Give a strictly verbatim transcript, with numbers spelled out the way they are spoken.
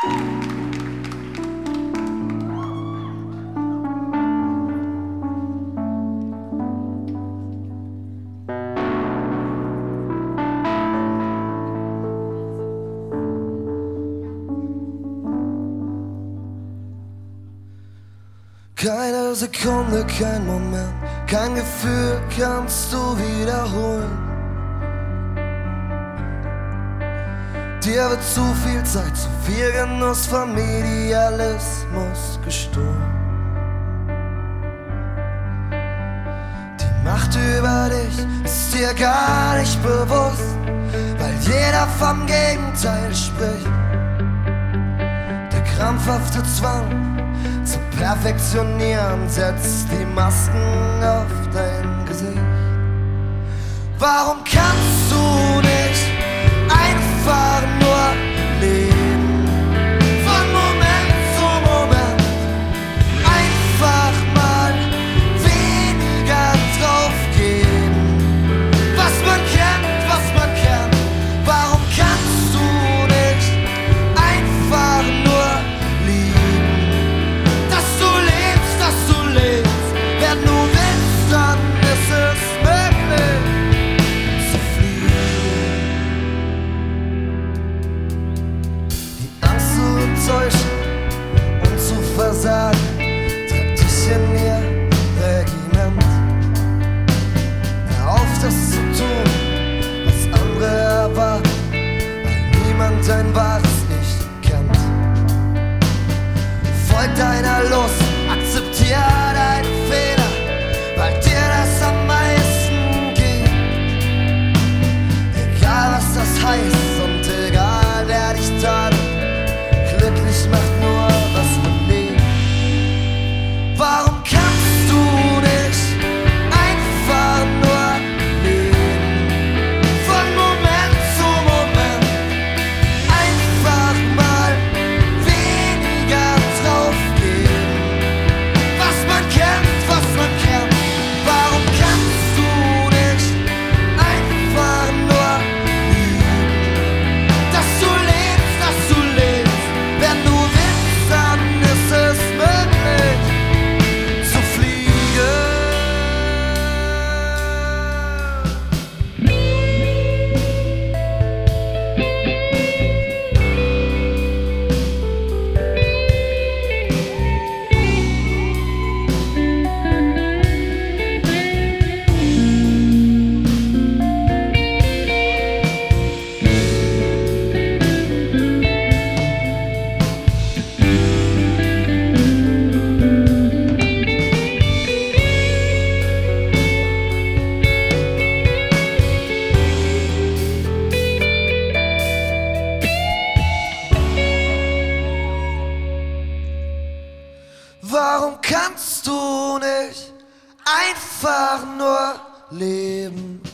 Keine Sekunde, kein Moment, kein Gefühl kannst du wiederholen. Dir wird zu viel Zeit, zu viel Genuss vom Idealismus gestohlen. Die Macht über dich ist dir gar nicht bewusst, weil jeder vom Gegenteil spricht. Der krampfhafte Zwang zu perfektionieren setzt die Masken auf dein Gesicht. Warum kannst du nicht einfach nur leben? Von Moment zu Moment einfach mal weniger draufgehen. Was man kennt, was man kennt. Warum kannst du nicht einfach nur lieben? Dass du lebst, dass du lebst. Wenn du willst, dann ist es möglich zu fliegen. Die Angst zu enttäuschen und zu versagen treibt dich in ihr Regiment. Hör auf, das zu tun, was andere erwarten, weil niemand dein wahres Ich kennt. Folg deiner Lust, akzeptier deinen Fehler, weil dir das am meisten geht. Egal was das heißt und egal wer dich tadelt, glücklich macht nur, was man lebt. Warum kannst du nicht einfach nur leben? Von Moment zu Moment einfach mal weniger draufgehen. Was man kennt, was man kennt. Warum kannst du nicht einfach nur lieben? Dass du lebst, dass du lebst. Wenn du willst, dann ist es möglich zu fliegen. Warum kannst du nicht einfach nur leben?